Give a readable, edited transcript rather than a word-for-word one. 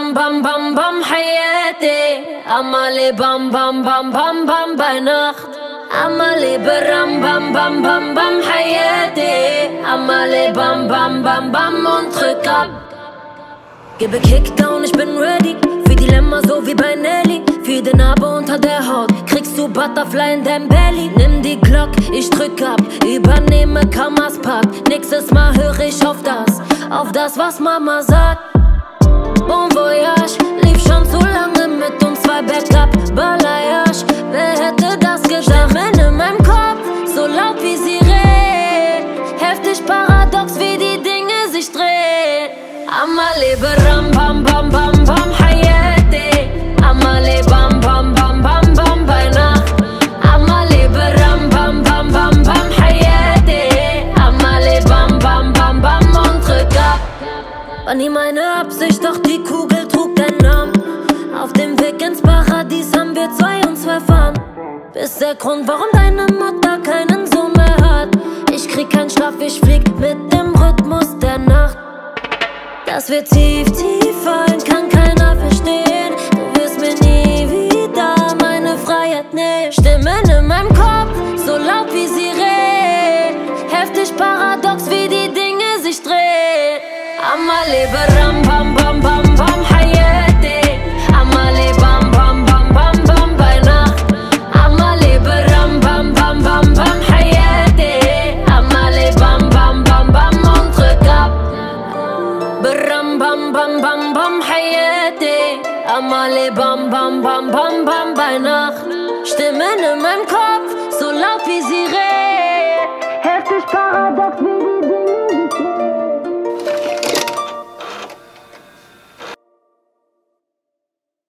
bam bam bam bam حياتي أما لي bam bam bam bam bam bei Nacht أما لي بram bam bam bam bam حياتي أما لي bam bam bam bam und drück ab. Gebe Kickdown, ich bin ready für Dilemma, so wie bei Nelly. Für den Narbe unter der Haut kriegst du Butterfly in dein Belly. Nimm die Glock, ich drück ab, übernehme Kamas Park. Nächstes Mal höre ich auf das, was Mama sagt. Bon Voyage, lief schon zu lange mit uns zwei bergab. Balayage, wer hätte das gedacht? Stimmen in meinem Kopf, so laut wie Sirenen. Heftig paradox, wie die Dinge sich drehen. Amale beram bam bam bam bam حياتي Amale bam bam bam bam bam bei Nacht Amale beram bam bam bam bam حياتي Amale bam bam bam bam und drück ab. War nie meine Absicht, doch die Kugel trug deinen Namen. Auf dem Weg ins Paradies haben wir zwei uns verfahren. Bist der Grund, warum deine Mutter keinen Sohn mehr hat. Ich krieg keinen Schlaf, ich flieg mit dem Rhythmus der Nacht. Dass wir tief, tief fallen, kann keiner verstehen. Du wirst mir nie wieder meine Freiheit nehmen. Stimmen in meinem Kopf, so laut wie Sirenen. Heftig paradox, wie die Dinge sich drehen. Amale beram